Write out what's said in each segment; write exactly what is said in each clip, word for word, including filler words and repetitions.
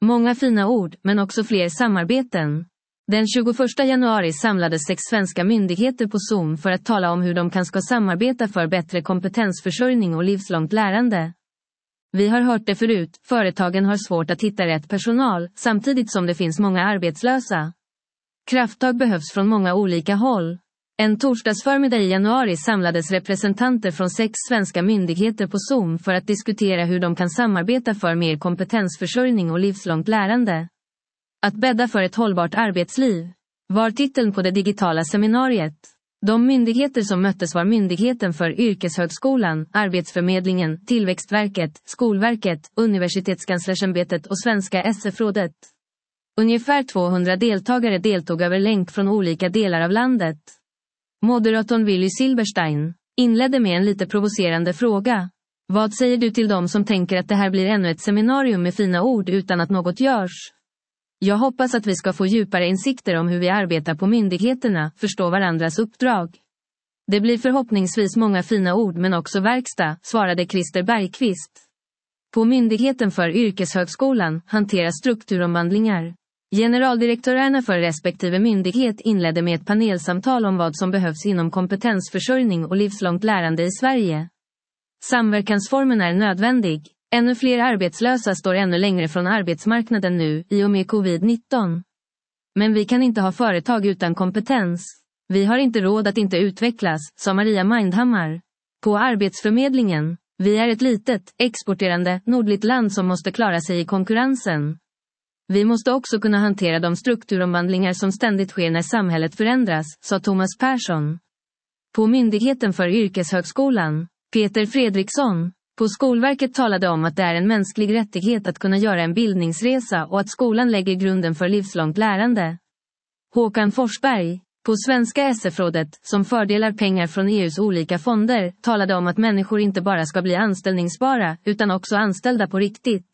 Många fina ord, men också fler samarbeten. Den tjugoförsta januari samlades sex svenska myndigheter på Zoom för att tala om hur de kan ska samarbeta för bättre kompetensförsörjning och livslångt lärande. Vi har hört det förut, företagen har svårt att hitta rätt personal, samtidigt som det finns många arbetslösa. Krafttag behövs från många olika håll. En torsdagsförmiddag i januari samlades representanter från sex svenska myndigheter på Zoom för att diskutera hur de kan samarbeta för mer kompetensförsörjning och livslångt lärande. Att bädda för ett hållbart arbetsliv var titeln på det digitala seminariet. De myndigheter som möttes var Myndigheten för yrkeshögskolan, Arbetsförmedlingen, Tillväxtverket, Skolverket, Universitetskanslersämbetet och Svenska S F-rådet. Ungefär tvåhundra deltagare deltog över länk från olika delar av landet. Moderatorn Willy Silberstein inledde med en lite provocerande fråga. Vad säger du till dem som tänker att det här blir ännu ett seminarium med fina ord utan att något görs? Jag hoppas att vi ska få djupare insikter om hur vi arbetar på myndigheterna, förstå varandras uppdrag. Det blir förhoppningsvis många fina ord men också verkstad, svarade Christer Bergqvist. På Myndigheten för yrkeshögskolan hanteras strukturomvandlingar. Generaldirektörerna för respektive myndighet inledde med ett panelsamtal om vad som behövs inom kompetensförsörjning och livslångt lärande i Sverige. Samverkansformen är nödvändig. Ännu fler arbetslösa står ännu längre från arbetsmarknaden nu, i och med covid nitton. Men vi kan inte ha företag utan kompetens. Vi har inte råd att inte utvecklas, sa Maria Mindhammar. På Arbetsförmedlingen, vi är ett litet, exporterande, nordligt land som måste klara sig i konkurrensen. Vi måste också kunna hantera de strukturomvandlingar som ständigt sker när samhället förändras, sa Thomas Persson. På Myndigheten för yrkeshögskolan, Peter Fredriksson, på Skolverket talade om att det är en mänsklig rättighet att kunna göra en bildningsresa och att skolan lägger grunden för livslångt lärande. Håkan Forsberg, på Svenska S F-rådet, som fördelar pengar från E U:s olika fonder, talade om att människor inte bara ska bli anställningsbara, utan också anställda på riktigt.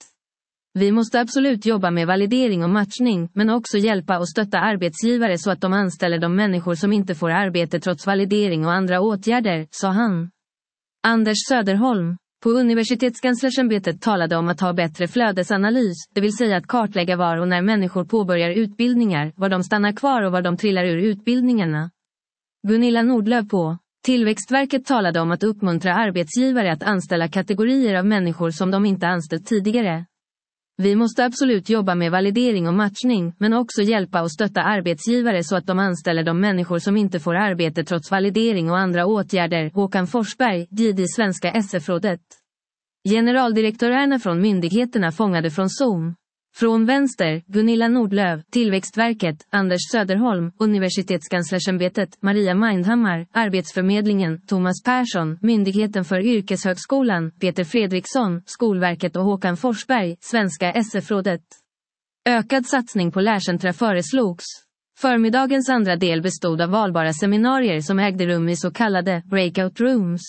Vi måste absolut jobba med validering och matchning, men också hjälpa och stötta arbetsgivare så att de anställer de människor som inte får arbete trots validering och andra åtgärder, sa han. Anders Söderholm, på Universitetskanslersämbetet talade om att ha bättre flödesanalys, det vill säga att kartlägga var och när människor påbörjar utbildningar, var de stannar kvar och var de trillar ur utbildningarna. Gunilla Nordlöf på Tillväxtverket talade om att uppmuntra arbetsgivare att anställa kategorier av människor som de inte anställt tidigare. Vi måste absolut jobba med validering och matchning, men också hjälpa och stötta arbetsgivare så att de anställer de människor som inte får arbete trots validering och andra åtgärder. Håkan Forsberg, G D Svenska S F-rådet. Generaldirektörerna från myndigheterna fångade från Zoom. Från vänster, Gunilla Nordlöf, Tillväxtverket, Anders Söderholm, Universitetskanslersämbetet, Maria Mindhammar, Arbetsförmedlingen, Thomas Persson, Myndigheten för yrkeshögskolan, Peter Fredriksson, Skolverket och Håkan Forsberg, Svenska S F-rådet. Ökad satsning på lärcentra föreslogs. Förmiddagens andra del bestod av valbara seminarier som ägde rum i så kallade breakout rooms.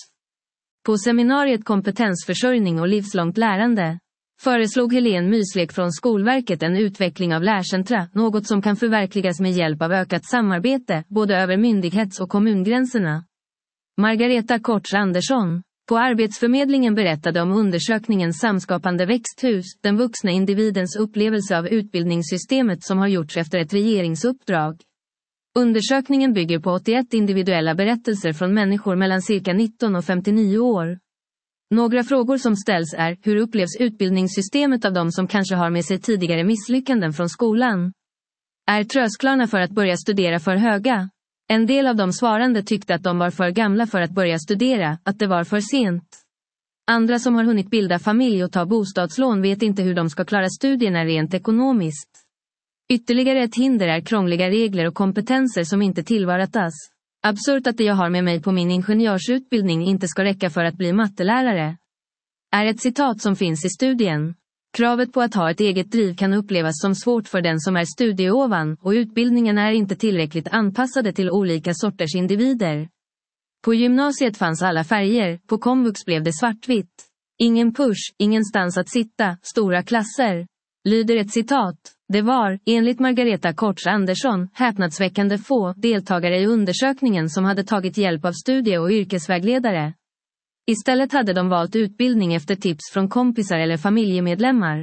På seminariet Kompetensförsörjning och livslångt lärande föreslog Helene Myslek från Skolverket en utveckling av lärcentra, något som kan förverkligas med hjälp av ökat samarbete, både över myndighets- och kommungränserna. Margareta Kortz Andersson, på Arbetsförmedlingen berättade om undersökningen Samskapande växthus, den vuxna individens upplevelse av utbildningssystemet som har gjorts efter ett regeringsuppdrag. Undersökningen bygger på åttioett individuella berättelser från människor mellan cirka nitton och femtionio år. Några frågor som ställs är, hur upplevs utbildningssystemet av de som kanske har med sig tidigare misslyckanden från skolan? Är trösklarna för att börja studera för höga? En del av de svarande tyckte att de var för gamla för att börja studera, att det var för sent. Andra som har hunnit bilda familj och ta bostadslån vet inte hur de ska klara studierna rent ekonomiskt. Ytterligare ett hinder är krångliga regler och kompetenser som inte tillvaratas. Absurt att det jag har med mig på min ingenjörsutbildning inte ska räcka för att bli mattelärare. Är ett citat som finns i studien. Kravet på att ha ett eget driv kan upplevas som svårt för den som är studieovan, och utbildningen är inte tillräckligt anpassade till olika sorters individer. På gymnasiet fanns alla färger, på komvux blev det svartvitt. Ingen push, ingenstans att sitta, stora klasser. Lyder ett citat. Det var, enligt Margareta Kortz Andersson, häpnadsväckande få deltagare i undersökningen som hade tagit hjälp av studie- och yrkesvägledare. Istället hade de valt utbildning efter tips från kompisar eller familjemedlemmar.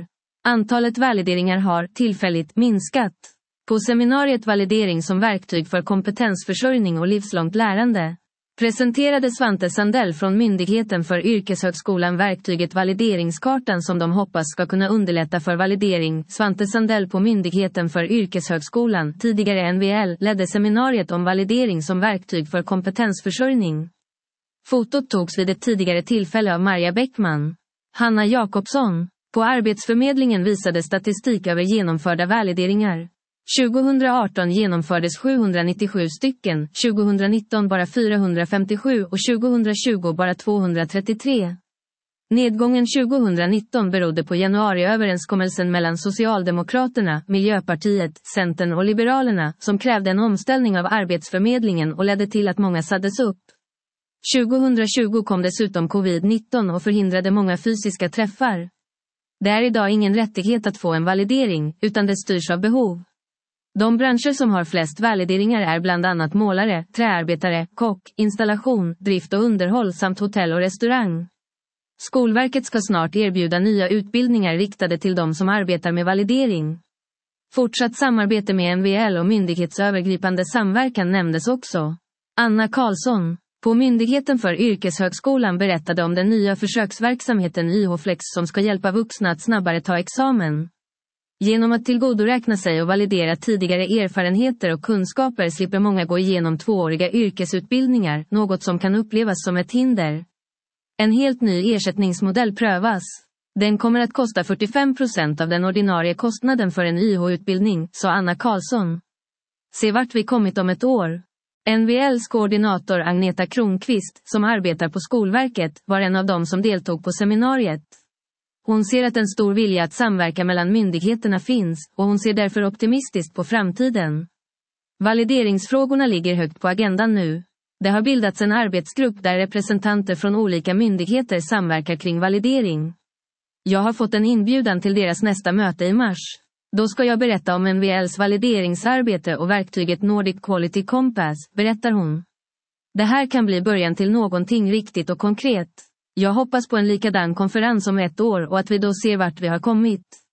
Antalet valideringar har tillfälligt minskat. På seminariet Validering som verktyg för kompetensförsörjning och livslångt lärande presenterade Svante Sandell från Myndigheten för yrkeshögskolan verktyget Valideringskartan som de hoppas ska kunna underlätta för validering. Svante Sandell på Myndigheten för yrkeshögskolan, tidigare N V L, ledde seminariet om validering som verktyg för kompetensförsörjning. Fotot togs vid ett tidigare tillfälle av Maria Bäckman. Hanna Jakobsson. På Arbetsförmedlingen visade statistik över genomförda valideringar. tjugohundraarton genomfördes sjuhundranittiosju stycken, tjugohundranitton bara fyrahundrafemtiosju och tjugohundratjugo bara tvåhundratrettiotre. Nedgången tjugohundranitton berodde på januariöverenskommelsen mellan Socialdemokraterna, Miljöpartiet, Centern och Liberalerna som krävde en omställning av Arbetsförmedlingen och ledde till att många sades upp. tjugohundratjugo kom dessutom covid nitton och förhindrade många fysiska träffar. Det är idag ingen rättighet att få en validering, utan det styrs av behov. De branscher som har flest valideringar är bland annat målare, träarbetare, kock, installation, drift och underhåll samt hotell och restaurang. Skolverket ska snart erbjuda nya utbildningar riktade till de som arbetar med validering. Fortsatt samarbete med N V L och myndighetsövergripande samverkan nämndes också. Anna Karlsson på Myndigheten för yrkeshögskolan berättade om den nya försöksverksamheten Y H-flex som ska hjälpa vuxna att snabbare ta examen. Genom att tillgodoräkna sig och validera tidigare erfarenheter och kunskaper slipper många gå igenom tvååriga yrkesutbildningar, något som kan upplevas som ett hinder. En helt ny ersättningsmodell prövas. Den kommer att kosta fyrtiofem procent av den ordinarie kostnaden för en Y H-utbildning, sa Anna Karlsson. Se vart vi kommit om ett år. N V L:s koordinator Agneta Kronqvist, som arbetar på Skolverket, var en av dem som deltog på seminariet. Hon ser att en stor vilja att samverka mellan myndigheterna finns, och hon ser därför optimistiskt på framtiden. Valideringsfrågorna ligger högt på agendan nu. Det har bildats en arbetsgrupp där representanter från olika myndigheter samverkar kring validering. Jag har fått en inbjudan till deras nästa möte i mars. Då ska jag berätta om N V L:s valideringsarbete och verktyget Nordic Quality Compass, berättar hon. Det här kan bli början till någonting riktigt och konkret. Jag hoppas på en likadan konferens om ett år och att vi då ser vart vi har kommit.